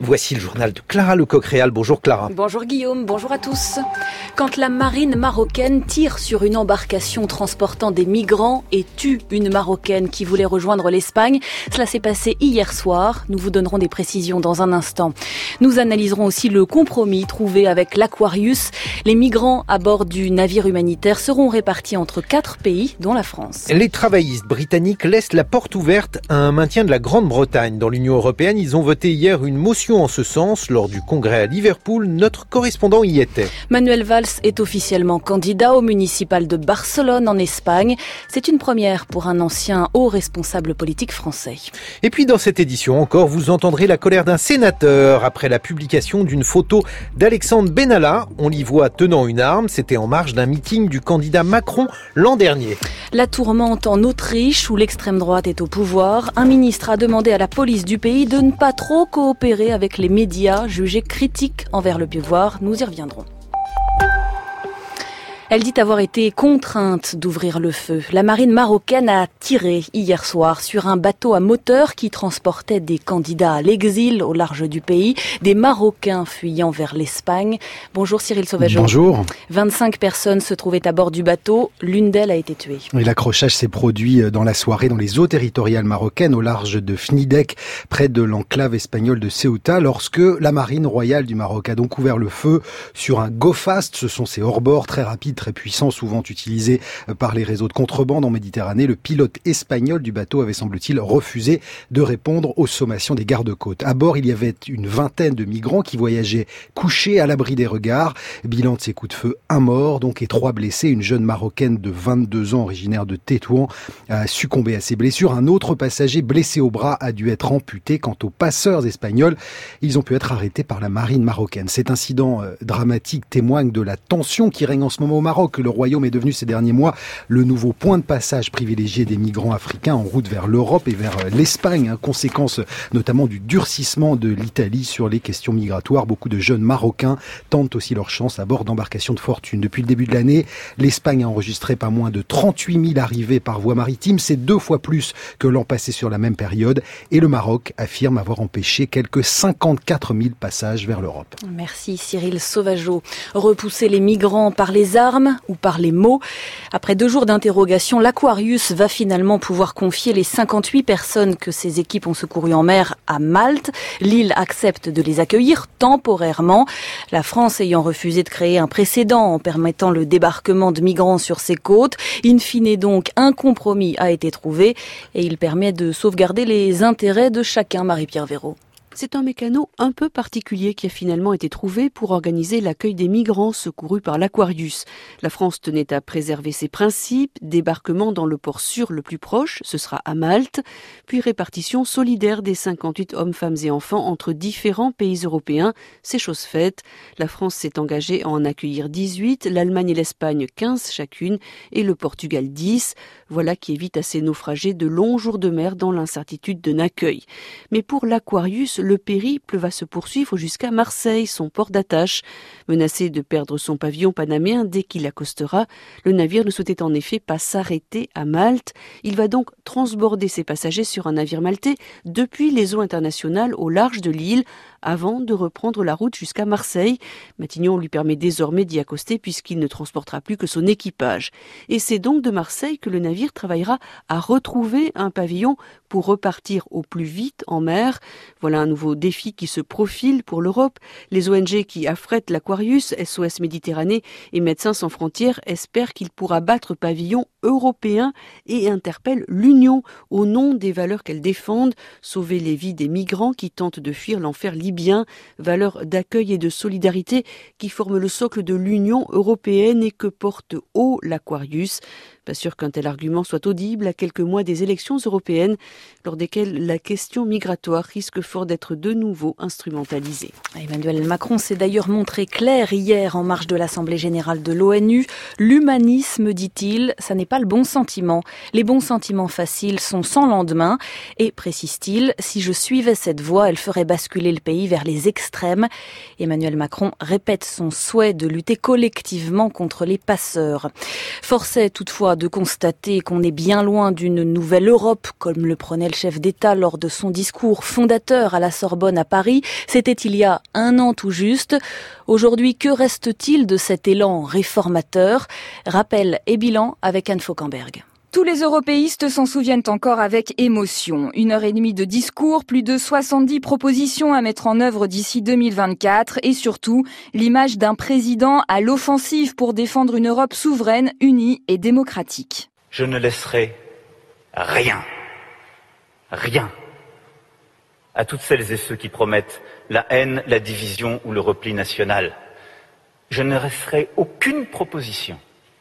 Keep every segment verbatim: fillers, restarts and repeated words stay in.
Voici le journal de Clara Lecoq-Réal. Bonjour Clara. Bonjour Guillaume, bonjour à tous. Quand la marine marocaine tire sur une embarcation transportant des migrants et tue une Marocaine qui voulait rejoindre l'Espagne, cela s'est passé hier soir. Nous vous donnerons des précisions dans un instant. Nous analyserons aussi le compromis trouvé avec l'Aquarius. Les migrants à bord du navire humanitaire seront répartis entre quatre pays, dont la France. Les travaillistes britanniques laissent la porte ouverte à un maintien de la Grande-Bretagne dans l'Union européenne. Ils ont voté hier une motion en ce sens lors du congrès à Liverpool. Notre correspondant y était. Manuel Valls est officiellement candidat au municipal de Barcelone en Espagne. C'est une première pour un ancien haut responsable politique français. Et puis dans cette édition encore, vous entendrez la colère d'un sénateur après la publication d'une photo d'Alexandre Benalla. On l'y voit tenant une arme. C'était en marge d'un meeting du candidat Macron l'an dernier. La tourmente en Autriche où l'extrême droite est au pouvoir. Un ministre a demandé à la police du pays de ne pas trop coopérer avec les médias jugés critiques envers le pouvoir. Nous y reviendrons. Elle dit avoir été contrainte d'ouvrir le feu. La marine marocaine a tiré hier soir sur un bateau à moteur qui transportait des candidats à l'exil au large du pays, des Marocains fuyant vers l'Espagne. Bonjour Cyril Sauvageau. Bonjour. vingt-cinq personnes se trouvaient à bord du bateau. L'une d'elles a été tuée. Et l'accrochage s'est produit dans la soirée dans les eaux territoriales marocaines au large de Fnidek, près de l'enclave espagnole de Ceuta, lorsque la marine royale du Maroc a donc ouvert le feu sur un go fast. Ce sont ces hors-bords très rapides, très puissant, souvent utilisé par les réseaux de contrebande en Méditerranée. Le pilote espagnol du bateau avait, semble-t-il, refusé de répondre aux sommations des gardes-côtes. À bord, il y avait une vingtaine de migrants qui voyageaient couchés à l'abri des regards. Bilan de ces coups de feu, un mort, donc, et trois blessés. Une jeune Marocaine de vingt-deux ans, originaire de Tétouan, a succombé à ses blessures. Un autre passager blessé au bras a dû être amputé. Quant aux passeurs espagnols, ils ont pu être arrêtés par la marine marocaine. Cet incident euh, dramatique témoigne de la tension qui règne en ce moment au Maroc. Le Royaume est devenu ces derniers mois le nouveau point de passage privilégié des migrants africains en route vers l'Europe et vers l'Espagne, hein, conséquence notamment du durcissement de l'Italie sur les questions migratoires. Beaucoup de jeunes Marocains tentent aussi leur chance à bord d'embarcations de fortune. Depuis le début de l'année, l'Espagne a enregistré pas moins de trente-huit mille arrivées par voie maritime. C'est deux fois plus que l'an passé sur la même période. Et le Maroc affirme avoir empêché quelques cinquante-quatre mille passages vers l'Europe. Merci Cyril Sauvageau. Repousser les migrants par les armes ou par les mots. Après deux jours d'interrogation, l'Aquarius va finalement pouvoir confier les cinquante-huit personnes que ses équipes ont secourues en mer à Malte. L'île accepte de les accueillir temporairement. La France ayant refusé de créer un précédent en permettant le débarquement de migrants sur ses côtes. In fine donc, un compromis a été trouvé et il permet de sauvegarder les intérêts de chacun. Marie-Pierre Véraud. C'est un mécano un peu particulier qui a finalement été trouvé pour organiser l'accueil des migrants secourus par l'Aquarius. La France tenait à préserver ses principes, débarquement dans le port sûr le plus proche, ce sera à Malte, puis répartition solidaire des cinquante-huit hommes, femmes et enfants entre différents pays européens. C'est chose faite. La France s'est engagée à en accueillir dix-huit, l'Allemagne et l'Espagne quinze chacune et le Portugal dix. Voilà qui évite à ces naufragés de longs jours de mer dans l'incertitude d'un accueil. Mais pour l'Aquarius, le périple va se poursuivre jusqu'à Marseille, son port d'attache. Menacé de perdre son pavillon panaméen dès qu'il accostera, le navire ne souhaitait en effet pas s'arrêter à Malte. Il va donc transborder ses passagers sur un navire maltais depuis les eaux internationales au large de l'île, avant de reprendre la route jusqu'à Marseille. Matignon lui permet désormais d'y accoster puisqu'il ne transportera plus que son équipage. Et c'est donc de Marseille que le navire travaillera à retrouver un pavillon pour repartir au plus vite en mer. Voilà un nouveau défi qui se profile pour l'Europe. Les O N G qui affrètent l'Aquarius, S O S Méditerranée et Médecins sans frontières espèrent qu'il pourra battre pavillon européen et interpellent l'Union au nom des valeurs qu'elle défendent, sauver les vies des migrants qui tentent de fuir l'enfer libyen, valeurs d'accueil et de solidarité qui forment le socle de l'Union européenne et que porte haut l'Aquarius. Pas sûr qu'un tel argument soit audible à quelques mois des élections européennes, lors desquelles la question migratoire risque fort d'être de nouveau instrumentalisée. Emmanuel Macron s'est d'ailleurs montré clair hier en marge de l'Assemblée générale de l'ONU. L'humanisme, dit-il, ça n'est pas le bon sentiment. Les bons sentiments faciles sont sans lendemain. Et, précise-t-il, si je suivais cette voie, elle ferait basculer le pays vers les extrêmes. Emmanuel Macron répète son souhait de lutter collectivement contre les passeurs. Force est toutefois toutefois de constater qu'on est bien loin d'une nouvelle Europe, comme le prenait le chef d'État lors de son discours fondateur à la Sorbonne à Paris. C'était il y a un an tout juste. Aujourd'hui, que reste-t-il de cet élan réformateur ? Rappel et bilan avec Anne Fauquemberg. Tous les européistes s'en souviennent encore avec émotion. Une heure et demie de discours, plus de soixante-dix propositions à mettre en œuvre d'ici deux mille vingt-quatre et surtout l'image d'un président à l'offensive pour défendre une Europe souveraine, unie et démocratique. Je ne laisserai rien, rien à toutes celles et ceux qui promettent la haine, la division ou le repli national. Je ne laisserai aucune proposition.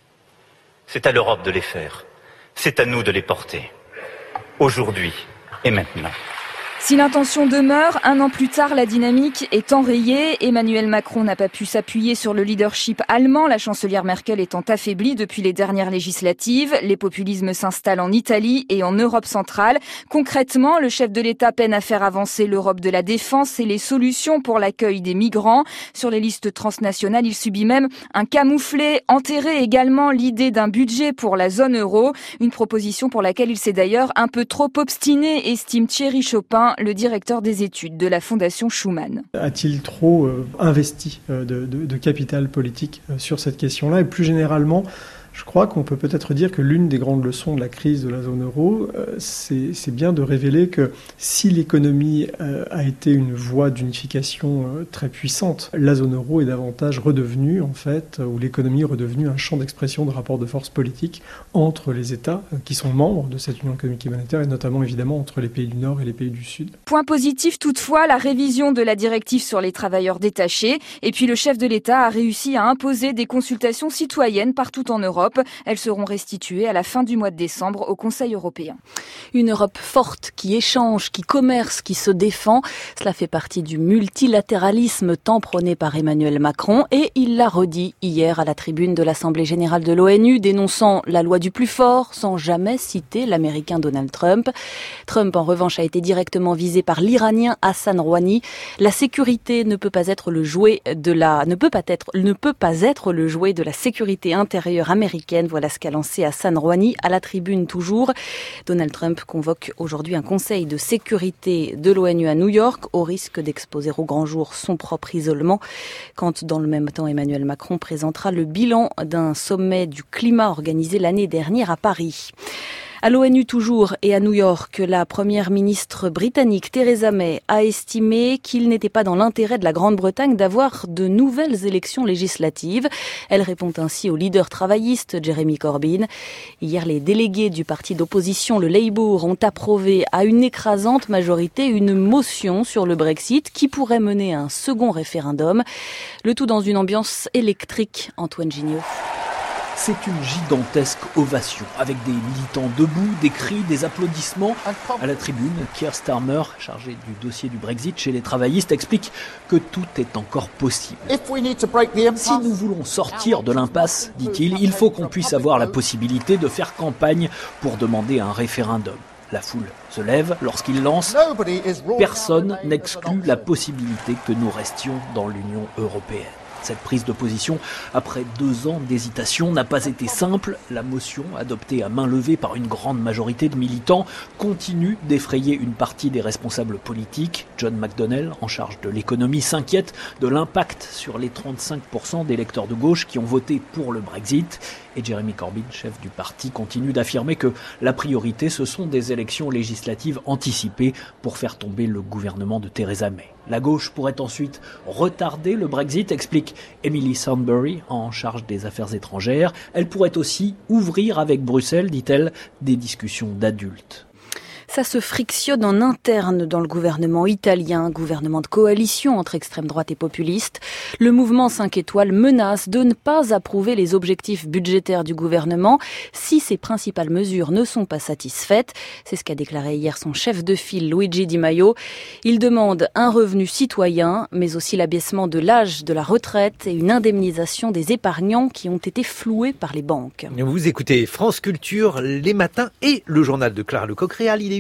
C'est à l'Europe de les faire. C'est à nous de les porter, aujourd'hui et maintenant. Si l'intention demeure, un an plus tard, la dynamique est enrayée. Emmanuel Macron n'a pas pu s'appuyer sur le leadership allemand, la chancelière Merkel étant affaiblie depuis les dernières législatives. Les populismes s'installent en Italie et en Europe centrale. Concrètement, le chef de l'État peine à faire avancer l'Europe de la défense et les solutions pour l'accueil des migrants. Sur les listes transnationales, il subit même un camouflet. Enterré également l'idée d'un budget pour la zone euro. Une proposition pour laquelle il s'est d'ailleurs un peu trop obstiné, estime Thierry Chopin, le directeur des études de la Fondation Schuman. A-t-il trop euh, investi euh, de, de, de capital politique euh, sur cette question-là ? Et plus généralement, je crois qu'on peut peut-être dire que l'une des grandes leçons de la crise de la zone euro, euh, c'est, c'est bien de révéler que si l'économie euh, a été une voie d'unification euh, très puissante, la zone euro est davantage redevenue, en fait, ou l'économie est redevenue un champ d'expression de rapports de force politique entre les États euh, qui sont membres de cette union économique et monétaire, et notamment évidemment entre les pays du Nord et les pays du Sud. Point positif toutefois, la révision de la directive sur les travailleurs détachés. Et puis le chef de l'État a réussi à imposer des consultations citoyennes partout en Europe. Elles seront restituées à la fin du mois de décembre au Conseil européen. Une Europe forte qui échange, qui commerce, qui se défend. Cela fait partie du multilatéralisme tant prôné par Emmanuel Macron et il l'a redit hier à la tribune de l'Assemblée générale de l'ONU, dénonçant la loi du plus fort sans jamais citer l'Américain Donald Trump. Trump, en revanche, a été directement visé par l'Iranien Hassan Rouhani. La sécurité ne peut pas être le jouet de la, ne peut pas être, ne peut pas être le jouet de la sécurité intérieure américaine. Voilà ce qu'a lancé Hassan Rouhani à la tribune toujours. Donald Trump convoque aujourd'hui un conseil de sécurité de l'ONU à New York au risque d'exposer au grand jour son propre isolement. Quand dans le même temps Emmanuel Macron présentera le bilan d'un sommet du climat organisé l'année dernière à Paris. À l'ONU toujours et à New York, la première ministre britannique Theresa May a estimé qu'il n'était pas dans l'intérêt de la Grande-Bretagne d'avoir de nouvelles élections législatives. Elle répond ainsi au leader travailliste Jeremy Corbyn. Hier, les délégués du parti d'opposition, le Labour, ont approuvé à une écrasante majorité une motion sur le Brexit qui pourrait mener à un second référendum. Le tout dans une ambiance électrique. Antoine Gignot. C'est une gigantesque ovation, avec des militants debout, des cris, des applaudissements. À la tribune, Keir Starmer, chargé du dossier du Brexit chez les travaillistes, explique que tout est encore possible. Si nous voulons sortir de l'impasse, dit-il, il faut qu'on puisse avoir la possibilité de faire campagne pour demander un référendum. La foule se lève lorsqu'il lance « Personne n'exclut la possibilité que nous restions dans l'Union européenne ». Cette prise de position, après deux ans d'hésitation, n'a pas été simple. La motion, adoptée à main levée par une grande majorité de militants, continue d'effrayer une partie des responsables politiques. John McDonnell, en charge de l'économie, s'inquiète de l'impact sur les trente-cinq pour cent d'électeurs de gauche qui ont voté pour le Brexit. Et Jeremy Corbyn, chef du parti, continue d'affirmer que la priorité, ce sont des élections législatives anticipées pour faire tomber le gouvernement de Theresa May. La gauche pourrait ensuite retarder le Brexit, explique Emily Sandbury, en charge des affaires étrangères. Elle pourrait aussi ouvrir avec Bruxelles, dit-elle, des discussions d'adultes. Ça se frictionne en interne dans le gouvernement italien, gouvernement de coalition entre extrême droite et populiste. Le mouvement cinq étoiles menace de ne pas approuver les objectifs budgétaires du gouvernement si ses principales mesures ne sont pas satisfaites. C'est ce qu'a déclaré hier son chef de file, Luigi Di Maio. Il demande un revenu citoyen, mais aussi l'abaissement de l'âge de la retraite et une indemnisation des épargnants qui ont été floués par les banques. Vous écoutez France Culture les matins et le journal de Clara Lecoq-Réal. Il est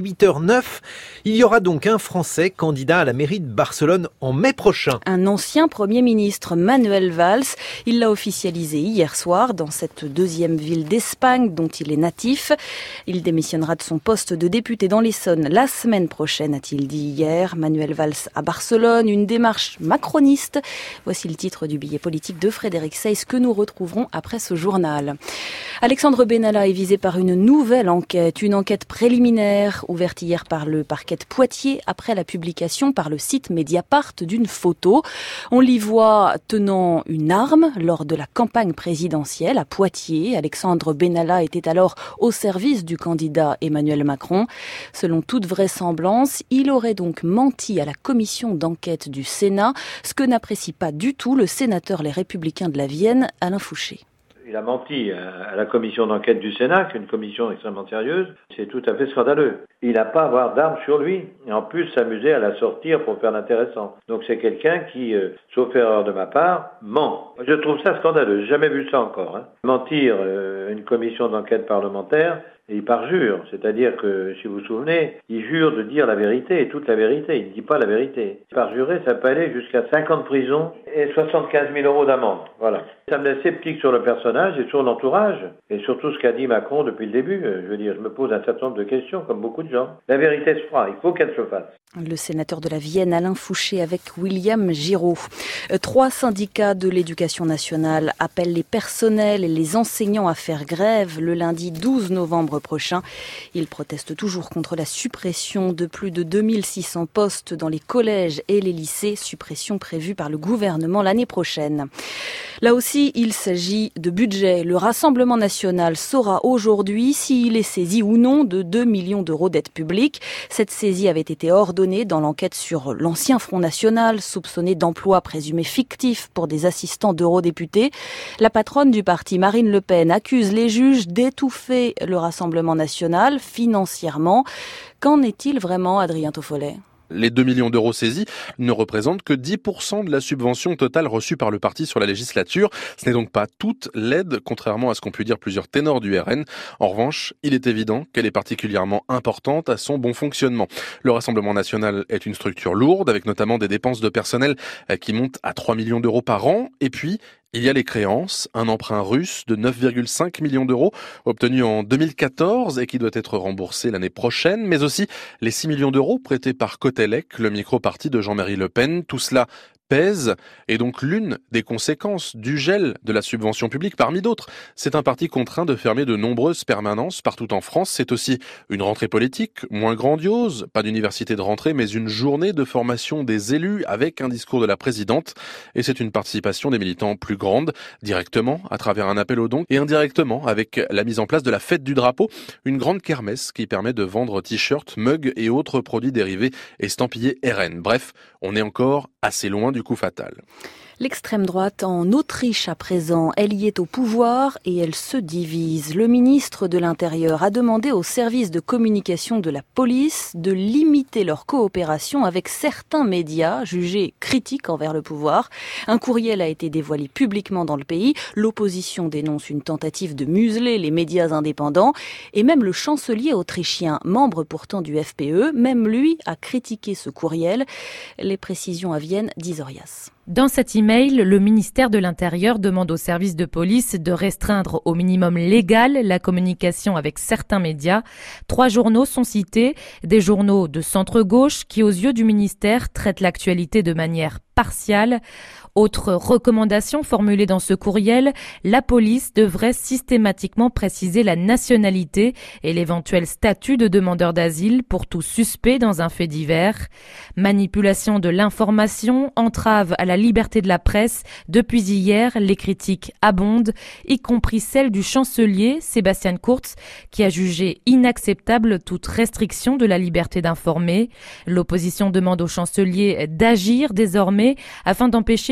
huit heures neuf. Il y aura donc un Français candidat à la mairie de Barcelone en mai prochain. Un ancien Premier ministre, Manuel Valls. Il l'a officialisé hier soir dans cette deuxième ville d'Espagne dont il est natif. Il démissionnera de son poste de député dans l'Essonne la semaine prochaine, a-t-il dit hier. Manuel Valls à Barcelone, une démarche macroniste. Voici le titre du billet politique de Frédéric Seyss que nous retrouverons après ce journal. Alexandre Benalla est visé par une nouvelle enquête, une enquête préliminaire ouverte hier par le parquet de Poitiers après la publication par le site Mediapart d'une photo. On l'y voit tenant une arme lors de la campagne présidentielle à Poitiers. Alexandre Benalla était alors au service du candidat Emmanuel Macron. Selon toute vraisemblance, il aurait donc menti à la commission d'enquête du Sénat, ce que n'apprécie pas du tout le sénateur Les Républicains de la Vienne, Alain Fouché. Il a menti à la commission d'enquête du Sénat, qui est une commission extrêmement sérieuse. C'est tout à fait scandaleux. Il n'a pas à avoir d'armes sur lui. Et en plus, s'amuser à la sortir pour faire l'intéressant. Donc c'est quelqu'un qui, euh, sauf erreur de ma part, ment. Je trouve ça scandaleux. J'ai jamais vu ça encore. Hein. Mentir euh, une commission d'enquête parlementaire, et il parjure. C'est-à-dire que, si vous vous souvenez, il jure de dire la vérité, et toute la vérité. Il ne dit pas la vérité. Parjurer, ça peut aller jusqu'à cinq ans de prison et soixante-quinze mille euros d'amende. Voilà. Ça me laisse sceptique sur le personnage et sur l'entourage, et sur tout ce qu'a dit Macron depuis le début. Je veux dire, je me pose un certain nombre de questions, comme beaucoup de gens. La vérité se fera, il faut qu'elle se fasse. Le sénateur de la Vienne, Alain Fouché, avec William Giraud. Trois syndicats de l'éducation nationale appellent les personnels et les enseignants à faire grève le lundi douze novembre prochain. Ils protestent toujours contre la suppression de plus de deux mille six cents postes dans les collèges et les lycées, suppression prévue par le gouvernement l'année prochaine. Là aussi, il s'agit de budget. Le Rassemblement national saura aujourd'hui s'il est saisi ou non de deux millions d'euros d'aide publique. Cette saisie avait été ordonnée dans l'enquête sur l'ancien Front National, soupçonné d'emplois présumés fictifs pour des assistants d'eurodéputés. La patronne du parti, Marine Le Pen, accuse les juges d'étouffer le Rassemblement national financièrement. Qu'en est-il vraiment, Adrien Toffolet ? Les deux millions d'euros saisis ne représentent que dix pour cent de la subvention totale reçue par le parti sur la législature. Ce n'est donc pas toute l'aide, contrairement à ce qu'ont pu dire plusieurs ténors du R N. En revanche, il est évident qu'elle est particulièrement importante à son bon fonctionnement. Le Rassemblement national est une structure lourde, avec notamment des dépenses de personnel qui montent à trois millions d'euros par an. Et puis, il y a les créances, un emprunt russe de neuf virgule cinq millions d'euros obtenu en deux mille quatorze et qui doit être remboursé l'année prochaine, mais aussi les six millions d'euros prêtés par Cotelec, le micro-parti de Jean-Marie Le Pen. Tout cela pèse, et donc l'une des conséquences du gel de la subvention publique parmi d'autres. C'est un parti contraint de fermer de nombreuses permanences partout en France. C'est aussi une rentrée politique moins grandiose, pas d'université de rentrée, mais une journée de formation des élus avec un discours de la présidente. Et c'est une participation des militants plus grande, directement à travers un appel aux dons et indirectement avec la mise en place de la fête du drapeau, une grande kermesse qui permet de vendre t-shirts, mugs et autres produits dérivés estampillés R N. Bref, on est encore assez loin du coup fatal. L'extrême droite en Autriche à présent, elle y est au pouvoir et elle se divise. Le ministre de l'Intérieur a demandé aux services de communication de la police de limiter leur coopération avec certains médias jugés critiques envers le pouvoir. Un courriel a été dévoilé publiquement dans le pays. L'opposition dénonce une tentative de museler les médias indépendants et même le chancelier autrichien, membre pourtant du F P E, même lui a critiqué ce courriel. Les précisions à Vienne d'Isorias. Dans cet email, le ministère de l'Intérieur demande aux services de police de restreindre au minimum légal la communication avec certains médias. Trois journaux sont cités, des journaux de centre-gauche qui, aux yeux du ministère, traitent l'actualité de manière partiale. Autre recommandation formulée dans ce courriel, la police devrait systématiquement préciser la nationalité et l'éventuel statut de demandeur d'asile pour tout suspect dans un fait divers. Manipulation de l'information, entrave à la liberté de la presse. Depuis hier, les critiques abondent, y compris celles du chancelier Sebastian Kurz, qui a jugé inacceptable toute restriction de la liberté d'informer. L'opposition demande au chancelier d'agir désormais afin d'empêcher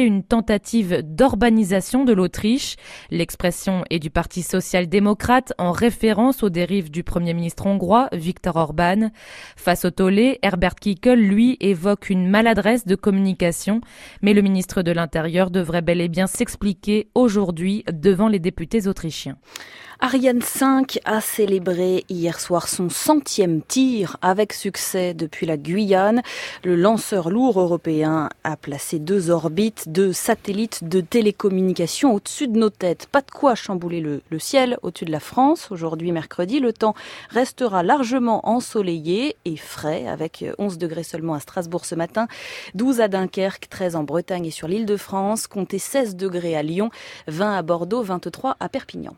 une tentative d'urbanisation de l'Autriche. L'expression est du Parti social-démocrate en référence aux dérives du Premier ministre hongrois, Viktor Orban. Face au tollé, Herbert Kickl, lui, évoque une maladresse de communication, mais le ministre de l'Intérieur devrait bel et bien s'expliquer aujourd'hui devant les députés autrichiens. Ariane cinq a célébré hier soir son centième tir avec succès depuis la Guyane. Le lanceur lourd européen a placé deux orbites, deux satellites de télécommunications au-dessus de nos têtes. Pas de quoi chambouler le, le ciel au-dessus de la France. Aujourd'hui, mercredi, le temps restera largement ensoleillé et frais avec onze degrés seulement à Strasbourg ce matin, douze à Dunkerque, treize en Bretagne et sur l'île de France, comptez seize degrés à Lyon, vingt à Bordeaux, vingt-trois à Perpignan.